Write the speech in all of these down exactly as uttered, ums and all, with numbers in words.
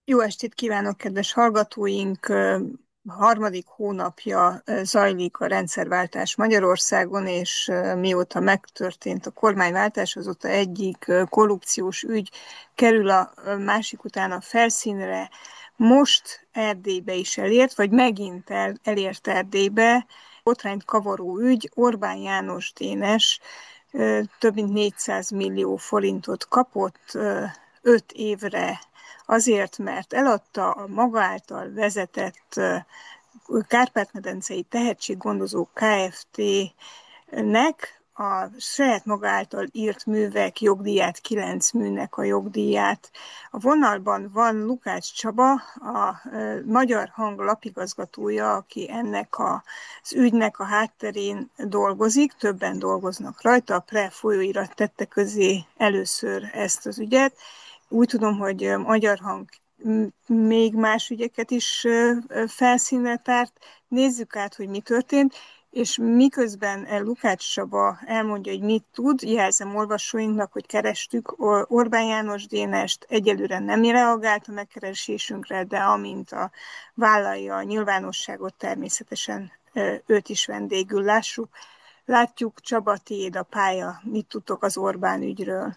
Jó estét kívánok, kedves hallgatóink! Harmadik hónapja zajlik a rendszerváltás Magyarországon, és mióta megtörtént a kormányváltás, azóta egyik korrupciós ügy kerül a másik után a felszínre. Most Erdélybe is elért, vagy megint el, elért Erdélybe. Botrányt kavaró ügy, Orbán János Dénes több mint négyszáz millió forintot kapott öt évre azért, mert eladta a maga által vezetett Kárpát-medencei Tehetséggondozó Kft-nek a saját maga által írt művek jogdíját, kilenc műnek a jogdíját. A vonalban van Lukács Csaba, a Magyar Hang lapigazgatója, aki ennek az ügynek a hátterén dolgozik, többen dolgoznak rajta, a Pre folyóirat tette közé először ezt az ügyet. Úgy tudom, hogy Magyar Hang még más ügyeket is felszínre tárt. Nézzük át, hogy mi történt, és miközben Lukács Csaba elmondja, hogy mit tud, jelzem olvasóinknak, hogy kerestük Orbán János Dénest, egyelőre nem reagált a megkeresésünkre, de amint a vállalja a nyilvánosságot, természetesen őt is vendégül lássuk. Látjuk, Csaba, tiéd a pálya, mit tudtok az Orbán ügyről?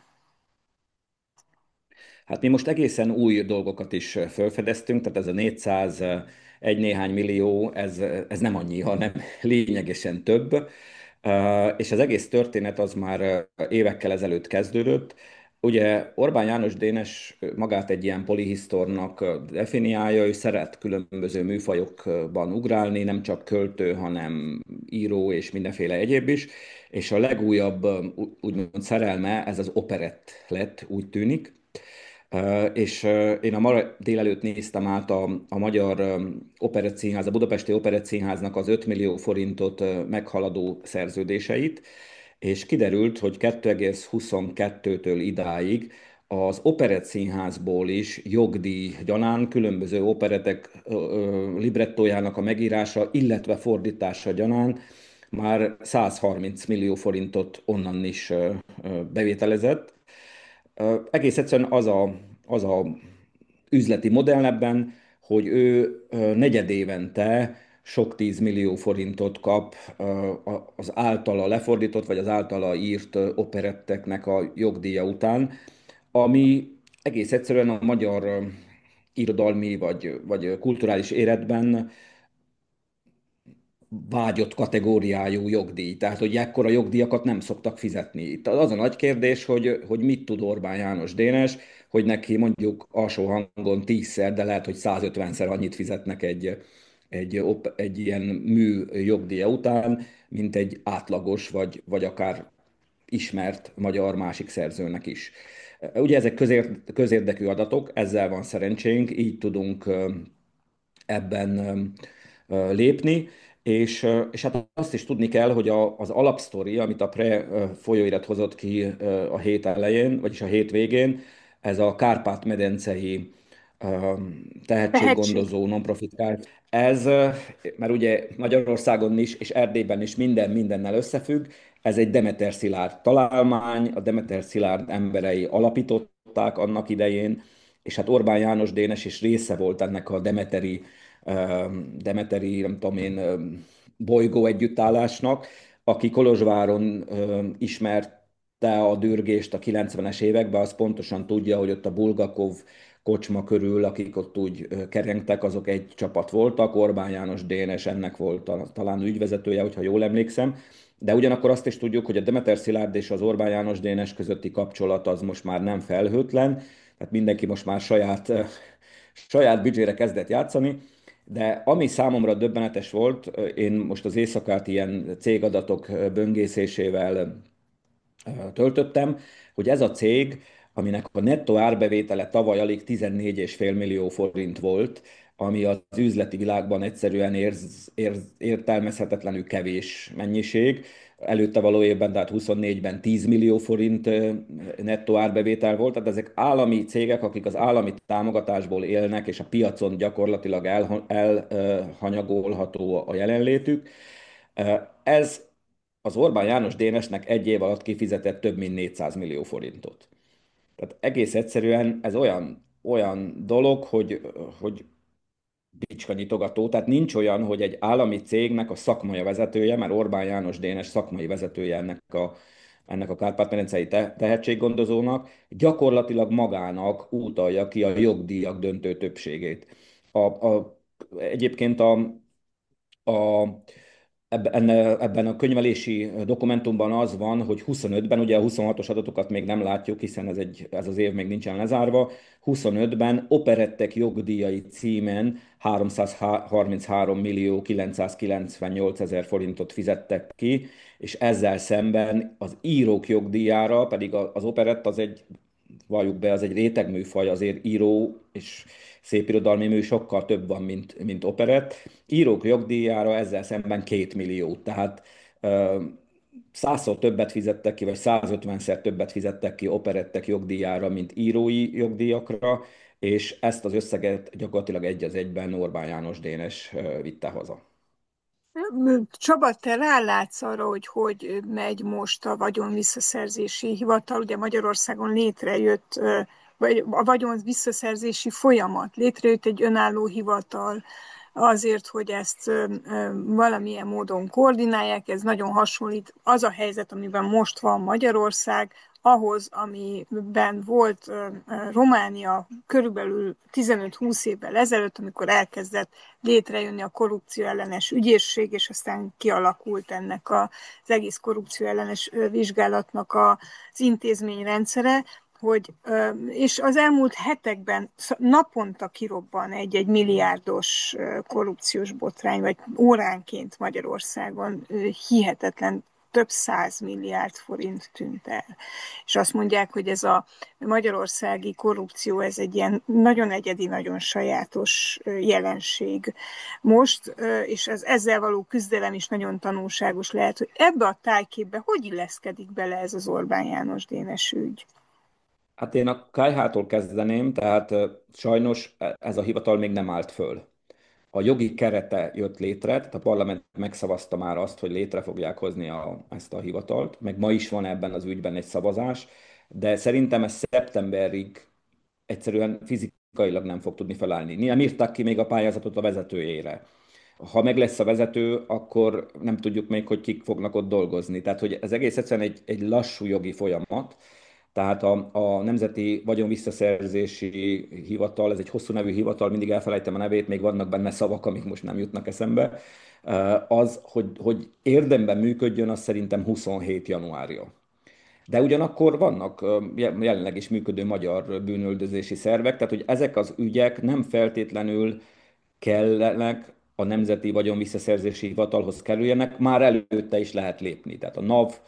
Hát mi most egészen új dolgokat is felfedeztünk, tehát ez a négyszáz egy néhány millió, ez, ez nem annyi, hanem lényegesen több. És az egész történet az már évekkel ezelőtt kezdődött. Ugye Orbán János Dénes magát egy ilyen polihisztornak definiálja, ő szeret különböző műfajokban ugrálni, nem csak költő, hanem író és mindenféle egyéb is, és a legújabb úgymond szerelme ez az operett lett, úgy tűnik. És én a ma délelőtt néztem át a, a Magyar Operettszínház, a Budapesti Operettszínháznak az öt millió forintot meghaladó szerződéseit, és kiderült, hogy kétezer-huszonkettőtől idáig az Operettszínházból is jogdíj gyanán különböző operetek librettójának a megírása, illetve fordítása gyanán már száz harminc millió forintot onnan is bevételezett. Egész egyszerűen az a, az a üzleti modell ebben, hogy ő negyedévente sok tízmillió forintot kap az általa lefordított, vagy az általa írt operetteknek a jogdíja után, ami egész egyszerűen a magyar irodalmi vagy, vagy kulturális életben vágyott kategóriájú jogdíj. Tehát, hogy ekkora jogdíjakat nem szoktak fizetni. Itt az a nagy kérdés, hogy, hogy mit tud Orbán János Dénes, hogy neki mondjuk alsó hangon tízszer, de lehet, hogy százötvenszer annyit fizetnek egy, egy, op- egy ilyen mű jogdíja után, mint egy átlagos, vagy, vagy akár ismert magyar másik szerzőnek is. Ugye ezek közér, közérdekű adatok, ezzel van szerencsénk, így tudunk ebben lépni, és, és hát azt is tudni kell, hogy a, az alapsztori, amit a Pre folyóirat hozott ki a hét elején, vagyis a hét végén, ez a Kárpát-medencei Tehetség. tehetséggondozó non-profit Kft. Ez, mert ugye Magyarországon is és Erdélyben is minden mindennel összefügg, ez egy Demeter Szilárd találmány, a Demeter Szilárd emberei alapították annak idején, és hát Orbán János Dénes is része volt ennek a Demeteri Demeteri, nem tudom én, bolygó együttállásnak, aki Kolozsváron ismerte a dürgést a kilencvenes években, az pontosan tudja, hogy ott a Bulgakov kocsma körül, akik ott úgy kerengtek, azok egy csapat voltak, Orbán János Dénes ennek volt a, talán ügyvezetője, hogyha jól emlékszem, de ugyanakkor azt is tudjuk, hogy a Demeter Szilárd és az Orbán János Dénes közötti kapcsolat az most már nem felhőtlen, tehát mindenki most már saját, saját büdzsére kezdett játszani, de ami számomra döbbenetes volt, én most az éjszakát ilyen cégadatok böngészésével töltöttem, hogy ez a cég, aminek a nettó árbevétele tavaly alig tizennégy egész öt millió forint volt, ami az üzleti világban egyszerűen érz, érz, értelmezhetetlenül kevés mennyiség. Előtte való évben, tehát huszonnégyben tíz millió forint nettó árbevétel volt, tehát ezek állami cégek, akik az állami támogatásból élnek, és a piacon gyakorlatilag elhanyagolható a jelenlétük. Ez az Orbán János Dénesnek egy év alatt kifizetett több mint négyszáz millió forintot. Tehát egész egyszerűen ez olyan olyan dolog, hogy, hogy bicskanyitogató, tehát nincs olyan, hogy egy állami cégnek a szakmai vezetője, mert Orbán János Dénes szakmai vezetője ennek a, ennek a Kárpát-medencei te- tehetséggondozónak, gyakorlatilag magának utalja ki a jogdíjak döntő többségét. A, a, egyébként a, a, ebben, ebben a könyvelési dokumentumban az van, hogy huszonötben, ugye a huszonhatos adatokat még nem látjuk, hiszen ez, egy, ez az év még nincsen lezárva, huszonötben operettek jogdíjai címen háromszázharminchárom millió kilencszázkilencvennyolc ezer forintot fizettek ki, és ezzel szemben az írók jogdíjára, pedig a- az operett az egy, valljuk be, az egy rétegműfaj, azért író és szépirodalmi mű sokkal több van, mint, mint operett. Írók jogdíjára ezzel szemben két millió. Tehát ö, százszor többet fizettek ki, vagy százötvenszer többet fizettek ki operettek jogdíjára, mint írói jogdíjakra, és ezt az összeget gyakorlatilag egy az egyben Orbán János Dénes ö, vitte haza. Csaba, te rálátsz arra, hogy hogy megy most a vagyon visszaszerzési hivatal? Ugye Magyarországon létrejött, vagy a vagyon visszaszerzési folyamat, létrejött egy önálló hivatal azért, hogy ezt valamilyen módon koordinálják. Ez nagyon hasonlít az a helyzet, amiben most van Magyarország, ahhoz, amiben volt Románia körülbelül tizenöt-húsz évvel ezelőtt, amikor elkezdett létrejönni a korrupció ellenes ügyészség, és aztán kialakult ennek az egész korrupció ellenes vizsgálatnak az intézményrendszere, hogy, és az elmúlt hetekben naponta kirobban egy-egy milliárdos korrupciós botrány, vagy óránként Magyarországon hihetetlen több száz milliárd forint tűnt el. És azt mondják, hogy ez a magyarországi korrupció, ez egy ilyen nagyon egyedi, nagyon sajátos jelenség most, és ez, ezzel való küzdelem is nagyon tanulságos lehet, hogy ebbe a tájképbe hogy illeszkedik bele ez az Orbán János Dénes ügy? Hát én a kájhától kezdeném, tehát ö, sajnos e- ez a hivatal még nem állt föl. A jogi kerete jött létre, tehát a parlament megszavazta már azt, hogy létre fogják hozni a, ezt a hivatalt, meg ma is van ebben az ügyben egy szavazás, de szerintem ez szeptemberig egyszerűen fizikailag nem fog tudni felállni. Nem írták ki még a pályázatot a vezetőjére. Ha meg lesz a vezető, akkor nem tudjuk még, hogy kik fognak ott dolgozni. Tehát, hogy ez egész egyszerűen egy, egy lassú jogi folyamat. Tehát a, a Nemzeti Vagyonvisszaszerzési Hivatal, ez egy hosszú nevű hivatal, mindig elfelejtem a nevét, még vannak benne szavak, amik most nem jutnak eszembe. Az, hogy, hogy érdemben működjön, az szerintem huszonhét januárja. De ugyanakkor vannak ö, jelenleg is működő magyar bűnöldözési szervek, tehát hogy ezek az ügyek nem feltétlenül kellenek a Nemzeti Vagyonvisszaszerzési Hivatalhoz kerüljenek, már előtte is lehet lépni. Tehát a NAV,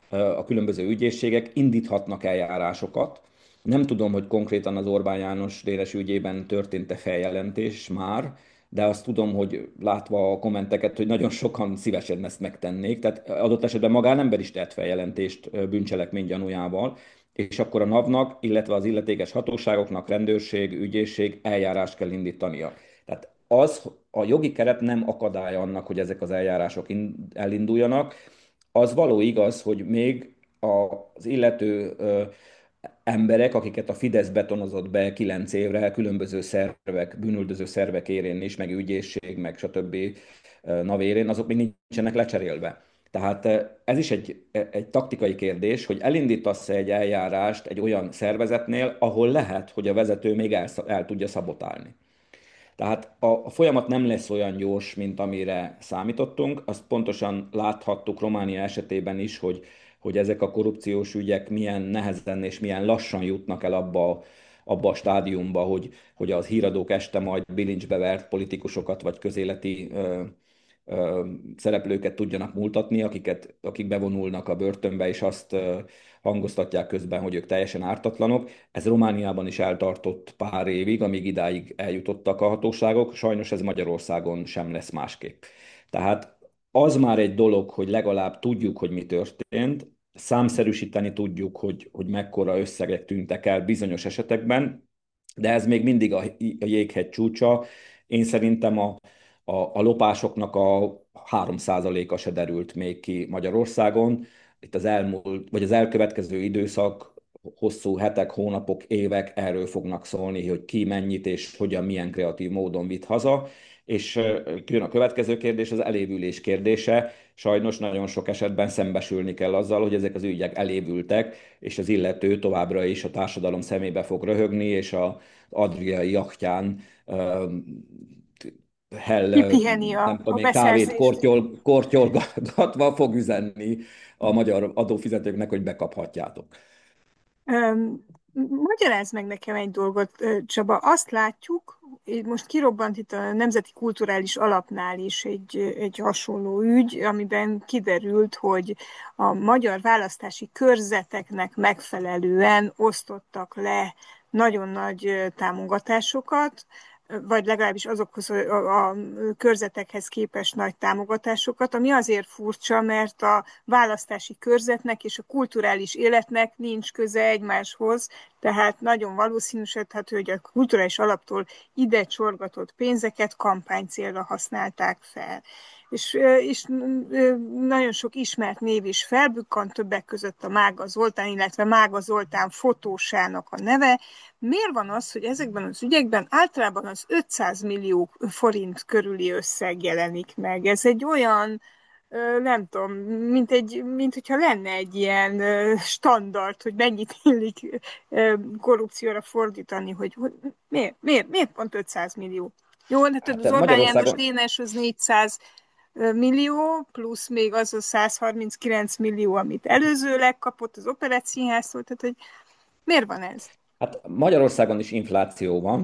a különböző ügyészségek indíthatnak eljárásokat. Nem tudom, hogy konkrétan az Orbán János Dénes ügyében történt-e feljelentés már, de azt tudom, hogy látva a kommenteket, hogy nagyon sokan szívesen ezt megtennék. Tehát adott esetben magánember is tett feljelentést bűncselekmény gyanújával, és akkor a NAV-nak, illetve az illetékes hatóságoknak, rendőrség, ügyészség eljárást kell indítania. Tehát az a jogi keret nem akadálya annak, hogy ezek az eljárások elinduljanak. Az való igaz, hogy még az illető ö, emberek, akiket a Fidesz betonozott be kilenc évre, különböző szervek, bűnüldöző szervek érén is, meg ügyészség, meg stb. NAV érén, azok még nincsenek lecserélve. Tehát ez is egy, egy taktikai kérdés, hogy elindítasz -e egy eljárást egy olyan szervezetnél, ahol lehet, hogy a vezető még el, el tudja szabotálni. Tehát a, a folyamat nem lesz olyan gyors, mint amire számítottunk. Azt pontosan láthattuk Románia esetében is, hogy, hogy ezek a korrupciós ügyek milyen nehezen és milyen lassan jutnak el abba, abba a stádiumba, hogy, hogy az híradók este majd bilincsbe vert politikusokat vagy közéleti ö, ö, szereplőket tudjanak multatni, akiket, akik bevonulnak a börtönbe, és azt ö, hangoztatják közben, hogy ők teljesen ártatlanok. Ez Romániában is eltartott pár évig, amíg idáig eljutottak a hatóságok. Sajnos ez Magyarországon sem lesz másképp. Tehát az már egy dolog, hogy legalább tudjuk, hogy mi történt, számszerűsíteni tudjuk, hogy, hogy mekkora összegek tűntek el bizonyos esetekben, de ez még mindig a, a jéghegy csúcsa. Én szerintem a, a, a lopásoknak a három százaléka se derült még ki Magyarországon. Itt az elmúlt, vagy az elkövetkező időszak hosszú hetek, hónapok, évek erről fognak szólni, hogy ki mennyit és hogyan, milyen kreatív módon vitt haza. És jön a következő kérdés, az elévülés kérdése. Sajnos nagyon sok esetben szembesülni kell azzal, hogy ezek az ügyek elévültek, és az illető továbbra is a társadalom szemébe fog röhögni, és az adriai jachtján hell, Kipiheni nem a, tudom a én, kávét beszerzést. kortyol, kortyolgatva fog üzenni a magyar adófizetőknek, hogy bekaphatjátok. Öm, Magyarázd meg nekem egy dolgot, ö, Csaba. Azt látjuk, így most kirobbant itt a Nemzeti Kulturális Alapnál is egy, egy hasonló ügy, amiben kiderült, hogy a magyar választási körzeteknek megfelelően osztottak le nagyon nagy ö, támogatásokat, vagy legalábbis azokhoz a, a körzetekhez képest nagy támogatásokat, ami azért furcsa, mert a választási körzetnek és a kulturális életnek nincs köze egymáshoz, tehát nagyon valószínűsíthető, hogy a kulturális alaptól ide csorgatott pénzeket kampánycélra használták fel. És, és nagyon sok ismert név is felbukkant, többek között a Mága Zoltán, illetve Mága Zoltán fotósának a neve. Miért van az, hogy ezekben az ügyekben általában az ötszáz millió forint körüli összeg jelenik meg? Ez egy olyan, nem tudom, mint, egy, mint hogyha lenne egy ilyen standard, hogy mennyit illik korrupcióra fordítani, hogy, hogy miért, miért, miért pont ötszáz millió? Jó, de tudod, az Hát Orbán János Magyarországon, Dénes az négyszáz millió, plusz még az a száz harminckilenc millió, amit előzőleg kapott az Operettszínháztól, tehát hogy miért van ez? hát Magyarországon is infláció van,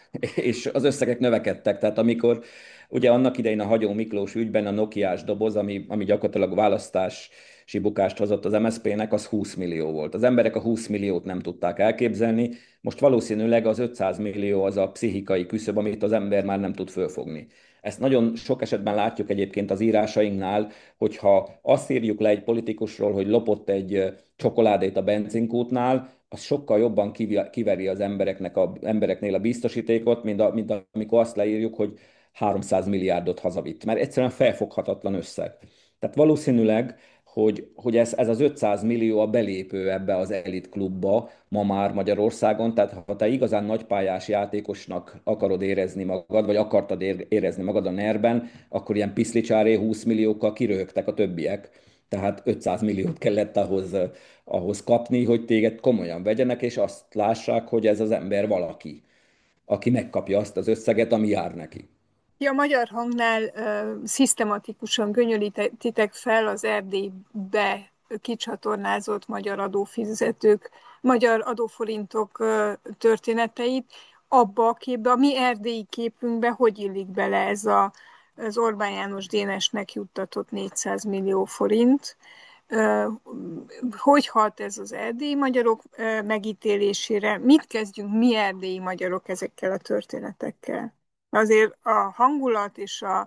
és az összegek növekedtek. Tehát amikor ugye annak idején a Hagyó Miklós ügyben a Nokiás doboz, ami, ami gyakorlatilag választási bukást hozott az em es zé pé-nek, az húsz millió volt. Az emberek a húsz milliót nem tudták elképzelni, most valószínűleg az ötszáz millió az a pszichikai küszöb, amit az ember már nem tud fölfogni. Ezt nagyon sok esetben látjuk egyébként az írásainknál, hogyha azt írjuk le egy politikusról, hogy lopott egy csokoládét a benzinkútnál, az sokkal jobban kiveri az embereknek a, embereknél a biztosítékot, mint, a, mint amikor azt leírjuk, hogy háromszáz milliárdot hazavitt. Mert egyszerűen felfoghatatlan összeg. Tehát valószínűleg, hogy, hogy ez, ez az ötszáz millió a belépő ebbe az elit klubba ma már Magyarországon, tehát ha te igazán nagypályás játékosnak akarod érezni magad, vagy akartad érezni magad a nerben, akkor ilyen piszlicsáré húsz milliókkal kiröhögtek a többiek. Tehát ötszáz milliót kellett ahhoz, ahhoz kapni, hogy téged komolyan vegyenek, és azt lássák, hogy ez az ember valaki, aki megkapja azt az összeget, ami jár neki. Ti a Magyar Hangnál uh, szisztematikusan göngyölítitek fel az Erdélybe kicsatornázott magyar adófizetők, magyar adóforintok uh, történeteit. Abba a képbe, a mi erdélyi képünkbe hogy illik bele ez a, az Orbán János Dénesnek juttatott négyszáz millió forint? Uh, hogy hat ez az erdélyi magyarok uh, megítélésére? Mit kezdjünk mi erdélyi magyarok ezekkel a történetekkel? Azért a hangulat és a,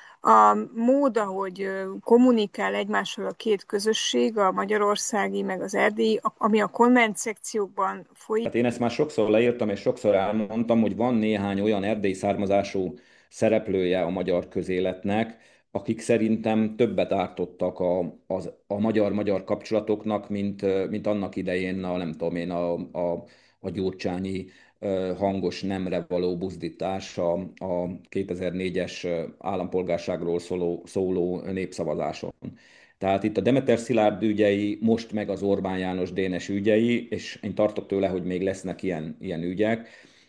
a mód, ahogy kommunikál egymással a két közösség, a magyarországi, meg az erdélyi, ami a komment szekciókban folyik. Hát én ezt már sokszor leírtam, és sokszor elmondtam, hogy van néhány olyan erdélyi származású szereplője a magyar közéletnek, akik szerintem többet ártottak a, az, a magyar-magyar kapcsolatoknak, mint, mint annak idején a, nem tudom én, a, a, a gyurcsányi hangos nemre való buzdítás a, a kétezer-négyes állampolgárságról szóló, szóló népszavazáson. Tehát itt a Demeter Szilárd ügyei, most meg az Orbán János Dénes ügyei, és én tartok tőle, hogy még lesznek ilyen, ilyen ügyek,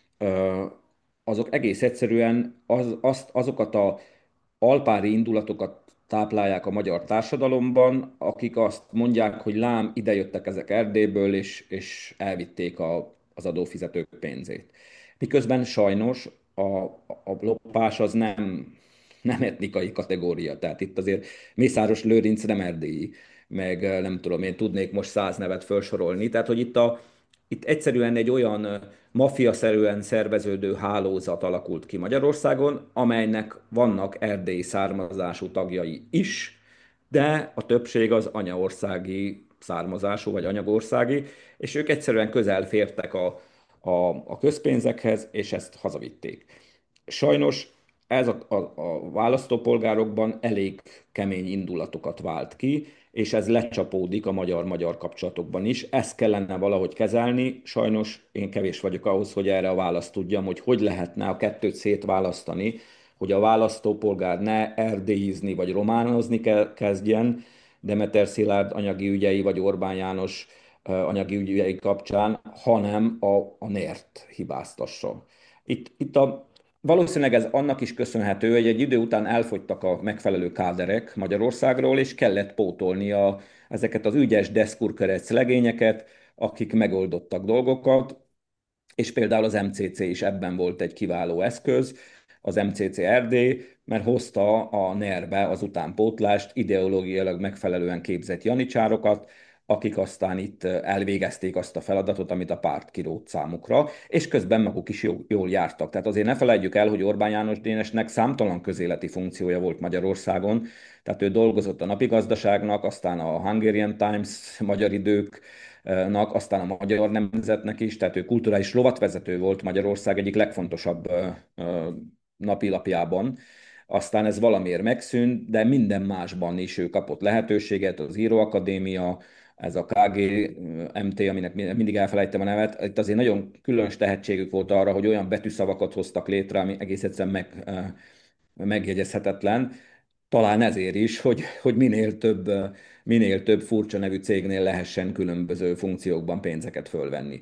azok egész egyszerűen az, azt, azokat a alpári indulatokat táplálják a magyar társadalomban, akik azt mondják, hogy lám, idejöttek ezek Erdélyből, és, és elvitték a, az adófizetők pénzét. Miközben sajnos a, a lopás az nem, nem etnikai kategória. Tehát itt azért Mészáros Lőrinc nem erdélyi, meg nem tudom, én tudnék most száz nevet felsorolni. Tehát, hogy itt, a, itt egyszerűen egy olyan mafiaszerűen szerveződő hálózat alakult ki Magyarországon, amelynek vannak erdélyi származású tagjai is, de a többség az anyaországi származású, vagy anyagországi, és ők egyszerűen közel fértek a, a, a közpénzekhez, és ezt hazavitték. Sajnos ez a, a, a választópolgárokban elég kemény indulatokat vált ki, és ez lecsapódik a magyar-magyar kapcsolatokban is. Ezt kellene valahogy kezelni. Sajnos én kevés vagyok ahhoz, hogy erre a választ tudjam, hogy hogy lehetne a kettőt szétválasztani, hogy a választópolgár ne erdélyizni vagy románozni ke- kezdjen, Demeter Szilárd anyagi ügyei vagy Orbán János eh, anyagi ügyei kapcsán, hanem a, a nért hibáztassa. Itt, itt a Valószínűleg ez annak is köszönhető, hogy egy idő után elfogytak a megfelelő káderek Magyarországról, és kellett pótolni a, ezeket az ügyes deszkurkerec legényeket, akik megoldottak dolgokat, és például az em cé cé is ebben volt egy kiváló eszköz, az em cé cé er dé, mert hozta a nerbe az utánpótlást, ideológiailag megfelelően képzett janicsárokat, akik aztán itt elvégezték azt a feladatot, amit a párt kirótt számukra, és közben maguk is jól, jól jártak. Tehát azért ne felejtjük el, hogy Orbán János Dénesnek számtalan közéleti funkciója volt Magyarországon, tehát ő dolgozott a napigazdaságnak, aztán a Hungarian Times, Magyar Idők, nak, aztán a Magyar Nemzetnek is, tehát ő kulturális rovatvezető volt Magyarország egyik legfontosabb napilapjában. Aztán ez valamiért megszűnt, de minden másban is ő kapott lehetőséget, az Íróakadémia, ez a ká gé em té, aminek mindig elfelejtem a nevet, itt azért nagyon különös tehetségük volt arra, hogy olyan betűszavakat hoztak létre, ami egész egyszerűen meg, megjegyezhetetlen. Talán ezért is, hogy, hogy minél több, minél több furcsa nevű cégnél lehessen különböző funkciókban pénzeket fölvenni.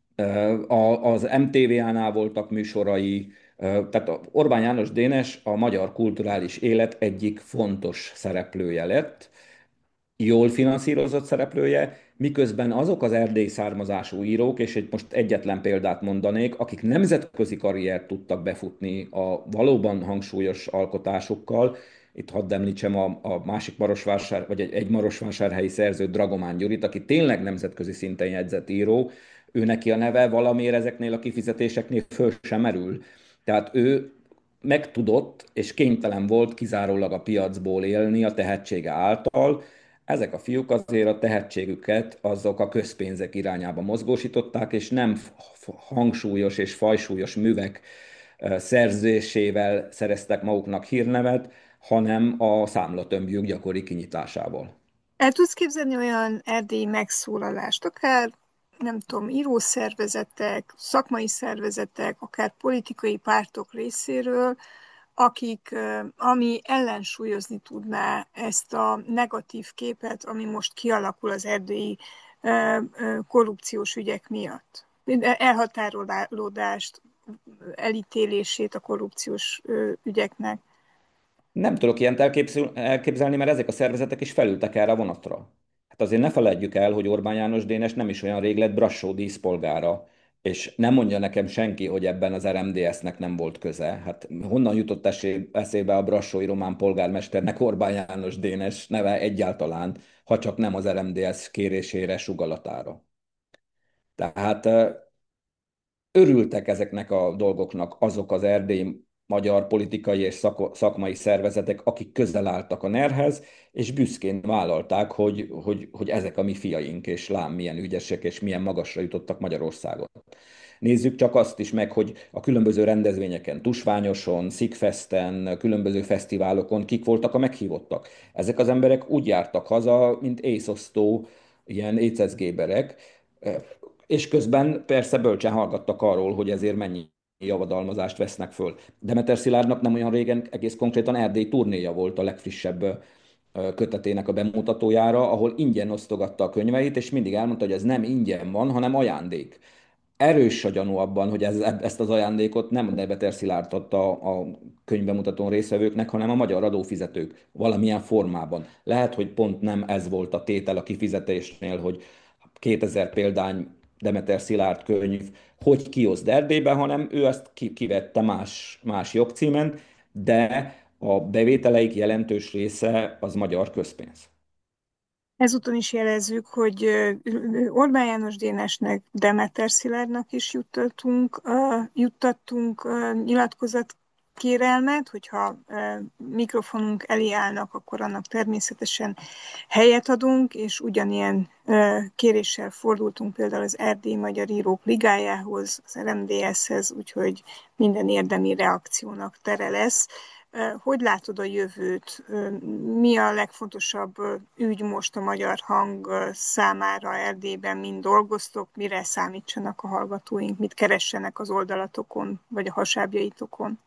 A- Az em té vé á-nál voltak műsorai, tehát Orbán János Dénes a magyar kulturális élet egyik fontos szereplője lett, jól finanszírozott szereplője, miközben azok az erdélyi származású írók, és egy most egyetlen példát mondanék, akik nemzetközi karriert tudtak befutni a valóban hangsúlyos alkotásukkal, itt hadd említsem a, a másik Marosvásár, vagy egy, egy marosvásárhelyi szerző Dragomán Gyurit, aki tényleg nemzetközi szinten jegyzett író, ő neki a neve valamiért ezeknél a kifizetéseknél föl sem merül. Tehát ő megtudott és kénytelen volt kizárólag a piacból élni a tehetsége által. Ezek a fiúk azért a tehetségüket azok a közpénzek irányába mozgósították, és nem hangsúlyos és fajsúlyos művek szerzésével szereztek maguknak hírnevet, hanem a számlatömbjük gyakori kinyitásával. El tudsz képzelni olyan erdélyi megszólalást, akár nem tudom, írószervezetek, szakmai szervezetek, akár politikai pártok részéről, akik, ami ellensúlyozni tudná ezt a negatív képet, ami most kialakul az erdélyi korrupciós ügyek miatt. Elhatárolódást, elítélését a korrupciós ügyeknek. Nem tudok ilyent elképzel- elképzelni, mert ezek a szervezetek is felültek erre a vonatra. Hát azért ne feledjük el, hogy Orbán János Dénes nem is olyan rég lett Brassó díszpolgára, és nem mondja nekem senki, hogy ebben az er em dé es-nek nem volt köze. Hát honnan jutott esé- eszébe a brassói román polgármesternek Orbán János Dénes neve egyáltalán, ha csak nem az er em dé es kérésére, sugalatára. Tehát örültek ezeknek a dolgoknak azok az erdélyi magyar politikai és szako- szakmai szervezetek, akik közel álltak a nerhez, és büszkén vállalták, hogy, hogy, hogy ezek a mi fiaink, és lám milyen ügyesek, és milyen magasra jutottak Magyarországon. Nézzük csak azt is meg, hogy a különböző rendezvényeken, Tusványoson, Szigfesten, különböző fesztiválokon kik voltak a meghívottak. Ezek az emberek úgy jártak haza, mint észosztó, ilyen écezgéberek, és közben persze bölcsen hallgattak arról, hogy ezért mennyi javadalmazást vesznek föl. Demeter Szilárdnak nem olyan régen egész konkrétan Erdély turnéja volt a legfrissebb ö, kötetének a bemutatójára, ahol ingyen osztogatta a könyveit, és mindig elmondta, hogy ez nem ingyen van, hanem ajándék. Erős a gyanú abban, hogy ez, ezt az ajándékot nem Demeter Szilárd adta a könyvbemutatón résztvevőknek, hanem a magyar adófizetők valamilyen formában. Lehet, hogy pont nem ez volt a tétel a kifizetésnél, hogy kétezer példány Demeter Szilárd könyv, hogy kioszd Erdélybe, hanem ő azt ki- kivette más, más jogcímen, de a bevételeik jelentős része az magyar közpénz. Ezúton is jelezzük, hogy Orbán János Dénesnek, Demeter Szilárdnak is juttattunk, juttattunk nyilatkozat kérelmet, hogyha mikrofonunk elé állnak, akkor annak természetesen helyet adunk, és ugyanilyen kéréssel fordultunk például az Erdélyi Magyar Írók Ligájához, az er em dé es-hez, úgyhogy minden érdemi reakciónak tere lesz. Hogy látod a jövőt? Mi a legfontosabb ügy most a Magyar Hang számára Erdélyben, mind dolgoztok, mire számítsanak a hallgatóink, mit keressenek az oldalatokon, vagy a hasábjaitokon?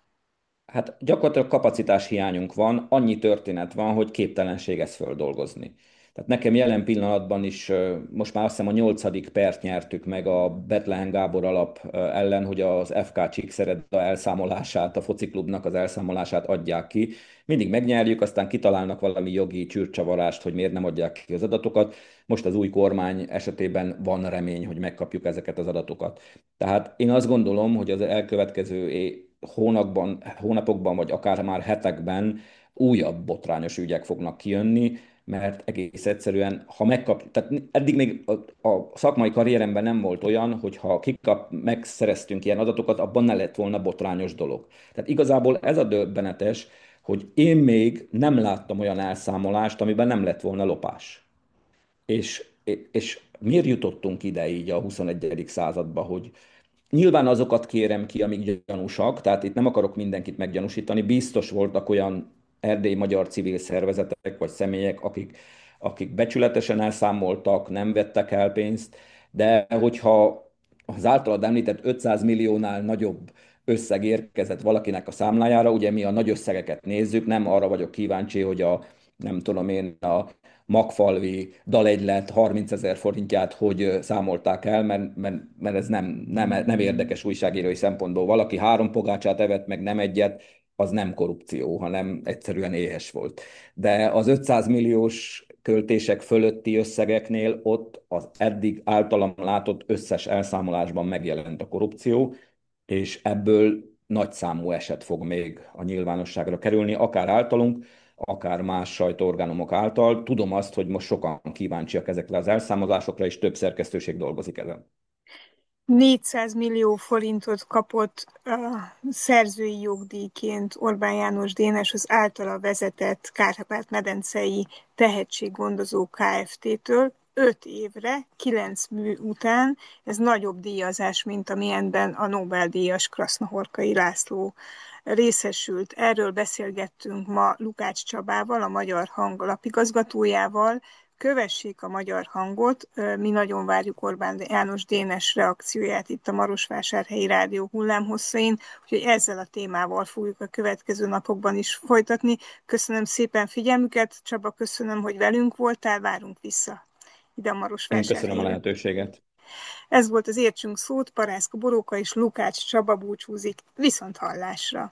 Hát gyakorlatilag kapacitás hiányunk van, annyi történet van, hogy képtelenség ezt földolgozni. Tehát nekem jelen pillanatban is, most már azt hiszem a nyolcadik pert nyertük meg a Bethlehem Gábor alap ellen, hogy az ef ká Csíkszereda elszámolását, a fociklubnak az elszámolását adják ki. Mindig megnyerjük, aztán kitalálnak valami jogi csűrcsavarást, hogy miért nem adják ki az adatokat. Most az új kormány esetében van remény, hogy megkapjuk ezeket az adatokat. Tehát én azt gondolom, hogy az elkövetkező hónapban, hónapokban, vagy akár már hetekben újabb botrányos ügyek fognak kijönni, mert egész egyszerűen, ha megkap, tehát eddig még a, a szakmai karrieremben nem volt olyan, hogy ha kikap, megszereztünk ilyen adatokat, abban ne lett volna botrányos dolog. Tehát igazából ez a döbbenetes, hogy én még nem láttam olyan elszámolást, amiben nem lett volna lopás. És, és miért jutottunk ide így a huszonegyedik századba, hogy nyilván azokat kérem ki, amik gyanúsak, tehát itt nem akarok mindenkit meggyanúsítani. Biztos voltak olyan erdélyi magyar civil szervezetek vagy személyek, akik, akik becsületesen elszámoltak, nem vettek el pénzt, de hogyha az általad említett ötszáz milliónál nagyobb összeg érkezett valakinek a számlájára, ugye mi a nagy összegeket nézzük, nem arra vagyok kíváncsi, hogy a nem tudom én, a Magfalvi dalegylet harminc ezer forintját hogy számolták el, mert, mert, mert ez nem, nem, nem érdekes újságírói szempontból. Valaki három pogácsát evett, meg nem egyet, az nem korrupció, hanem egyszerűen éhes volt. De az ötszáz milliós költések fölötti összegeknél ott az eddig általam látott összes elszámolásban megjelent a korrupció, és ebből nagy számú eset fog még a nyilvánosságra kerülni, akár általunk, akár más sajtóorgánumok által. Tudom azt, hogy most sokan kíváncsiak ezekre az elszámolásokra, és több szerkesztőség dolgozik ezen. négyszáz millió forintot kapott uh, szerzői jogdíjként Orbán János Dénes az általa vezetett Kárpát-medencei tehetséggondozó Kft-től öt évre, kilenc mű után. Ez nagyobb díjazás, mint amilyenben a Nobel-díjas Krasznahorkai László részesült. Erről beszélgettünk ma Lukács Csabával, a Magyar Hang lapigazgatójával. Kövessék a Magyar Hangot, mi nagyon várjuk Orbán János Dénes reakcióját itt a Marosvásárhelyi Rádió hullámhosszain, úgyhogy ezzel a témával fogjuk a következő napokban is folytatni. Köszönöm szépen figyelmüket, Csaba, köszönöm, hogy velünk voltál, várunk vissza ide a Én köszönöm a Marosvásárhelyre. lehetőséget. Ez volt az Értsünk Szót, Parászka Boróka és Lukács Csaba búcsúzik, viszont hallásra.